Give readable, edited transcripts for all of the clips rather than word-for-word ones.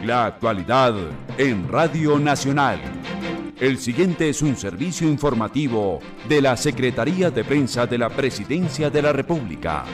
La actualidad en Radio Nacional. El siguiente es un servicio informativo de la Secretaría de Prensa de la Presidencia de la República.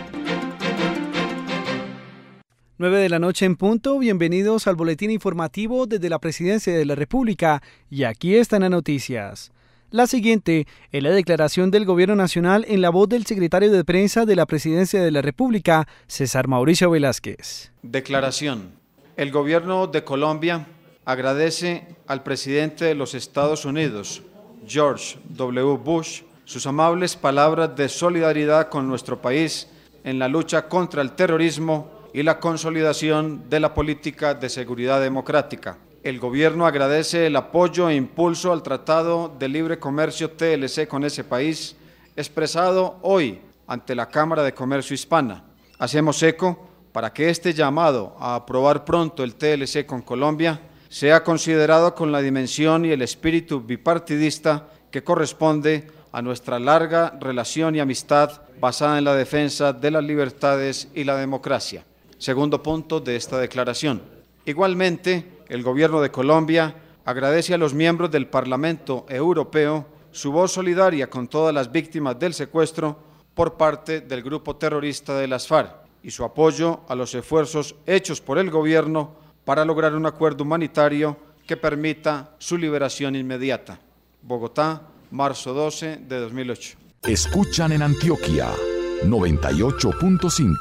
9 de la noche en punto, bienvenidos al boletín informativo desde la Presidencia de la República y aquí están las noticias. La siguiente es la declaración del Gobierno Nacional en la voz del secretario de Prensa de la Presidencia de la República, César Mauricio Velázquez. Declaración. El Gobierno de Colombia agradece al presidente de los Estados Unidos, George W. Bush, sus amables palabras de solidaridad con nuestro país en la lucha contra el terrorismo y la consolidación de la política de seguridad democrática. El Gobierno agradece el apoyo e impulso al Tratado de Libre Comercio TLC con ese país, expresado hoy ante la Cámara de Comercio Hispana. Hacemos eco para que este llamado a aprobar pronto el TLC con Colombia sea considerado con la dimensión y el espíritu bipartidista que corresponde a nuestra larga relación y amistad basada en la defensa de las libertades y la democracia. Segundo punto de esta declaración. Igualmente, el Gobierno de Colombia agradece a los miembros del Parlamento Europeo su voz solidaria con todas las víctimas del secuestro por parte del grupo terrorista de las FARC y su apoyo a los esfuerzos hechos por el Gobierno para lograr un acuerdo humanitario que permita su liberación inmediata. Bogotá, marzo 12 de 2008. Escuchan en Antioquia 98.5.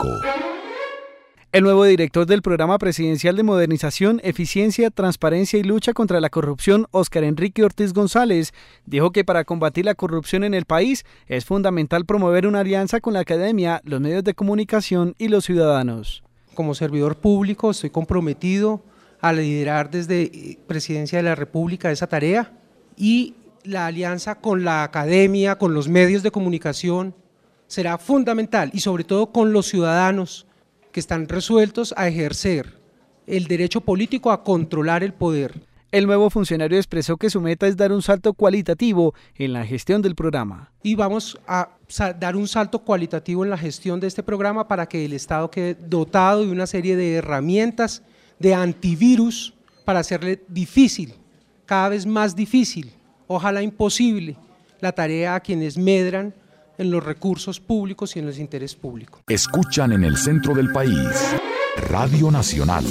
El nuevo director del Programa Presidencial de Modernización, Eficiencia, Transparencia y Lucha contra la Corrupción, Óscar Enrique Ortiz González, dijo que para combatir la corrupción en el país es fundamental promover una alianza con la academia, los medios de comunicación y los ciudadanos. Como servidor público estoy comprometido a liderar desde Presidencia de la República esa tarea y la alianza con la academia, con los medios de comunicación será fundamental y sobre todo con los ciudadanos que están resueltos a ejercer el derecho político a controlar el poder. El nuevo funcionario expresó que su meta es dar un salto cualitativo en la gestión del programa. Y vamos a dar un salto cualitativo en la gestión de este programa para que el Estado quede dotado de una serie de herramientas de antivirus para hacerle difícil, cada vez más difícil, ojalá imposible, la tarea a quienes medran en los recursos públicos y en los intereses públicos. Escuchan en el centro del país, Radio Nacional.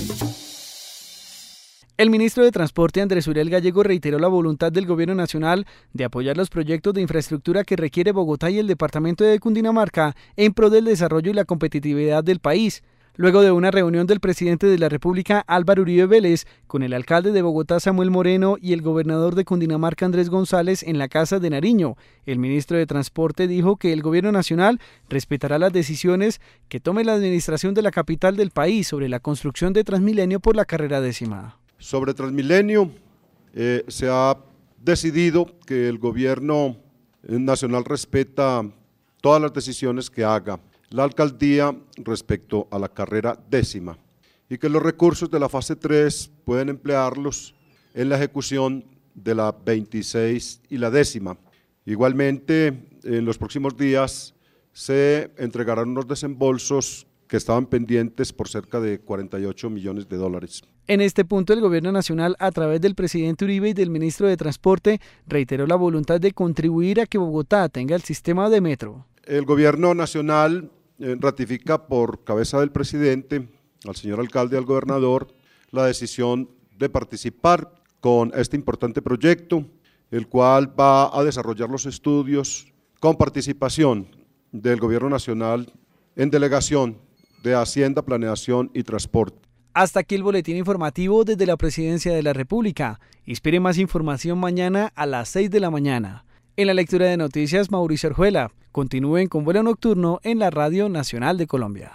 El ministro de Transporte, Andrés Uriel Gallego, reiteró la voluntad del Gobierno Nacional de apoyar los proyectos de infraestructura que requiere Bogotá y el departamento de Cundinamarca en pro del desarrollo y la competitividad del país. Luego de una reunión del presidente de la República, Álvaro Uribe Vélez, con el alcalde de Bogotá, Samuel Moreno, y el gobernador de Cundinamarca, Andrés González, en la Casa de Nariño, el ministro de Transporte dijo que el Gobierno Nacional respetará las decisiones que tome la administración de la capital del país sobre la construcción de Transmilenio por la carrera 10ª. Sobre Transmilenio, se ha decidido que el Gobierno Nacional respeta todas las decisiones que haga la alcaldía respecto a la carrera 10ª y que los recursos de la fase 3 pueden emplearlos en la ejecución de la 26 y la 10ª. Igualmente, en los próximos días se entregarán unos desembolsos que estaban pendientes por cerca de 48 millones de dólares. En este punto, el Gobierno Nacional, a través del presidente Uribe y del ministro de Transporte, reiteró la voluntad de contribuir a que Bogotá tenga el sistema de metro. El Gobierno Nacional ratifica por cabeza del presidente, al señor alcalde y al gobernador, la decisión de participar con este importante proyecto, el cual va a desarrollar los estudios con participación del Gobierno Nacional en delegación de Hacienda, Planeación y Transporte. Hasta aquí el boletín informativo desde la Presidencia de la República. Espere más información mañana a las 6 de la mañana. En la lectura de noticias, Mauricio Orjuela. Continúen con vuelo nocturno en la Radio Nacional de Colombia.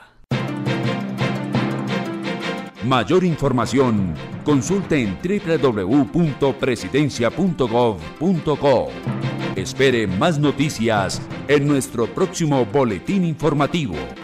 Mayor información, consulte en www.presidencia.gov.co. Espere más noticias en nuestro próximo boletín informativo.